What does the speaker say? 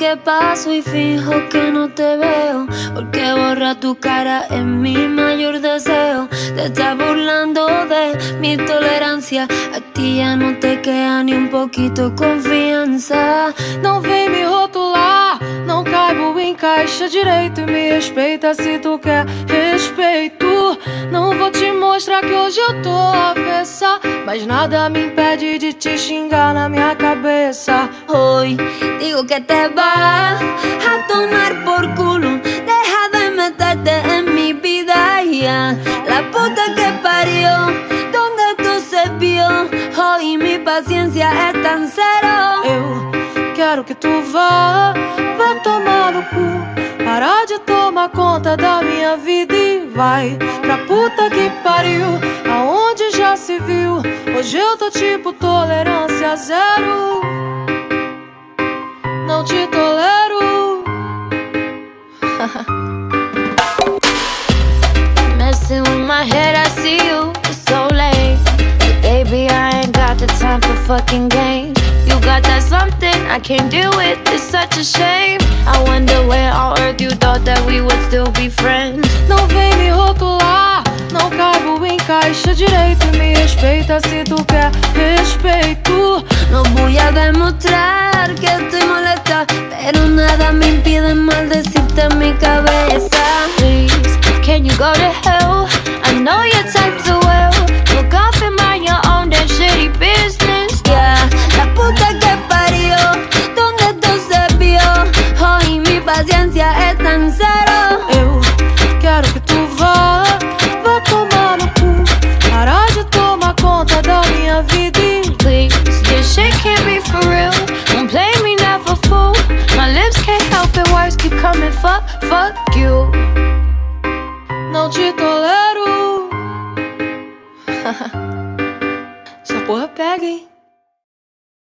que paso y fijo que no te veo, porque borrar tu cara es mi mayor deseo. Te estás burlando de mi tolerancia, a ti ya no te queda ni un poquito de confiança. Não vem me rotular, não caibo em caixa direito. E me respeita se tu quer respeito. Não vou te mostrar que hoje eu tô avessa, mas nada me impede de te xingar na minha cabeça. Hoy digo que te vas a tomar por culo, deja de meterte en mi vida ya. La puta que parió, donde tú se vio, hoy mi paciencia es tan cero. Eu quero que tu vá tomar no cu, parar de tomar conta da minha vida e vai pra puta que pariu, aonde já se viu. Hoje eu tô tipo tolerância zero, não te tolero. Messing with my head, I see you, it's so late. But baby, I ain't got the time for fucking games. You got that something I can't deal with, it's such a shame. I wonder where on earth you thought that we would still be friends. Não vem me rotular, não caibo em caixa direito. E me respeita se tu quer respeito. No voy a demostrar que estoy molesta, pero nada me impide maldecirte en mi cabeza. Please, can you go to hell? I know your type's a well. Look off and mind your own damn shitty business. Yeah, la puta que parió, donde tú se vio, hoy mi paciencia es tan cero. Eu quero que tu vá tomar no cu, parar de tomar conta da minha vida e Please, this shit can't be for real. Don't play me, never fool. My lips can't help it, words keep coming, fuck you. não te tolero.